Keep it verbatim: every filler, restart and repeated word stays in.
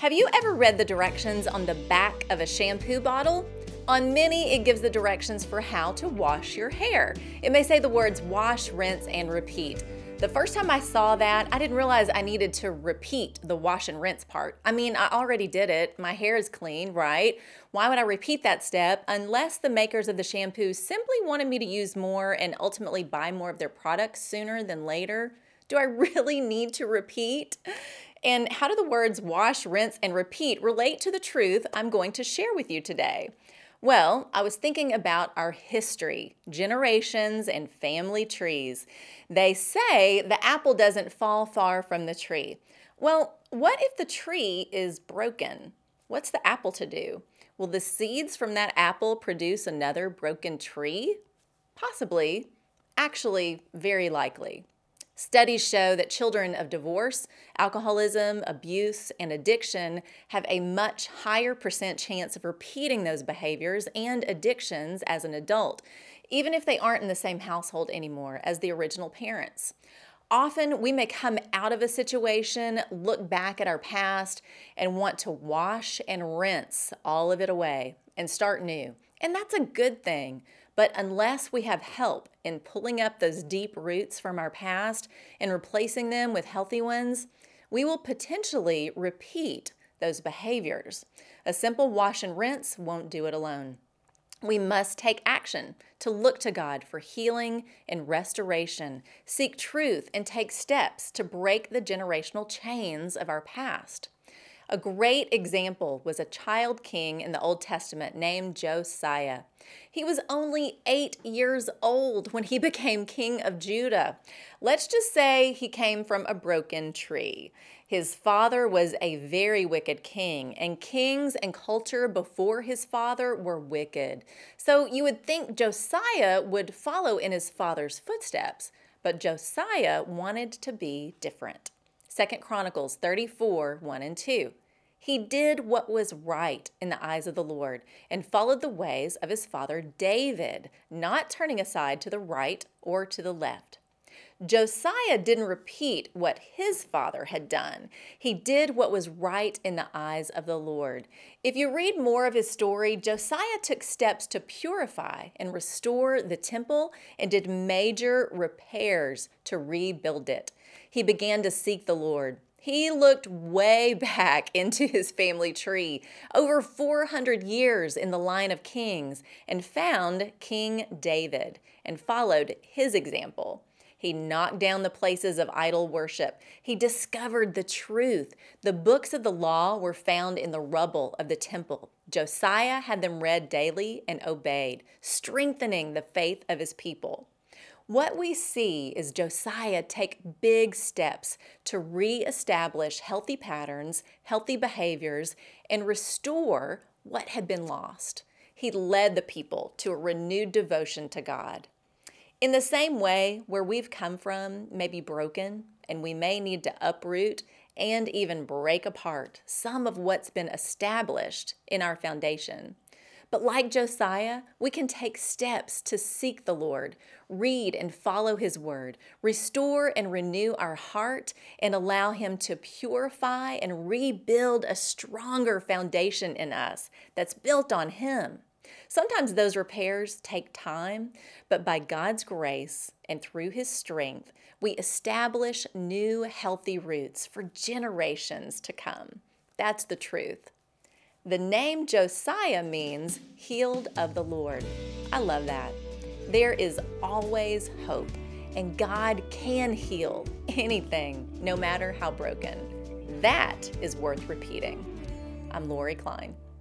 Have you ever read the directions on the back of a shampoo bottle? On many, it gives the directions for how to wash your hair. It may say the words wash, rinse, and repeat. The first time I saw that, I didn't realize I needed to repeat the wash and rinse part. I mean, I already did it. My hair is clean, right? Why would I repeat that step unless the makers of the shampoo simply wanted me to use more and ultimately buy more of their products sooner than later? Do I really need to repeat? And how do the words wash, rinse, and repeat relate to the truth I'm going to share with you today? Well, I was thinking about our history, generations, and family trees. They say the apple doesn't fall far from the tree. Well, what if the tree is broken? What's the apple to do? Will the seeds from that apple produce another broken tree? Possibly. Actually, very likely. Studies show that children of divorce, alcoholism, abuse, and addiction have a much higher percent chance of repeating those behaviors and addictions as an adult, even if they aren't in the same household anymore as the original parents. Often, we may come out of a situation, look back at our past, and want to wash and rinse all of it away and start new. And that's a good thing. But unless we have help in pulling up those deep roots from our past and replacing them with healthy ones, we will potentially repeat those behaviors. A simple wash and rinse won't do it alone. We must take action to look to God for healing and restoration, seek truth, and take steps to break the generational chains of our past. A great example was a child king in the Old Testament named Josiah. He was only eight years old when he became king of Judah. Let's just say he came from a broken tree. His father was a very wicked king, and kings and culture before his father were wicked. So you would think Josiah would follow in his father's footsteps, but Josiah wanted to be different. Second Chronicles thirty-four, one and two. He did what was right in the eyes of the Lord and followed the ways of his father David, not turning aside to the right or to the left. Josiah didn't repeat what his father had done. He did what was right in the eyes of the Lord. If you read more of his story, Josiah took steps to purify and restore the temple and did major repairs to rebuild it. He began to seek the Lord. He looked way back into his family tree, over four hundred years in the line of kings, and found King David and followed his example. He knocked down the places of idol worship. He discovered the truth. The books of the law were found in the rubble of the temple. Josiah had them read daily and obeyed, strengthening the faith of his people. What we see is Josiah take big steps to reestablish healthy patterns, healthy behaviors, and restore what had been lost. He led the people to a renewed devotion to God. In the same way, where we've come from may be broken, and we may need to uproot and even break apart some of what's been established in our foundation. But like Josiah, we can take steps to seek the Lord, read and follow his word, restore and renew our heart, and allow him to purify and rebuild a stronger foundation in us that's built on him. Sometimes those repairs take time, but by God's grace and through his strength, we establish new healthy roots for generations to come. That's the truth. The name Josiah means healed of the Lord. I love that. There is always hope, and God can heal anything, no matter how broken. That is worth repeating. I'm Lori Klein.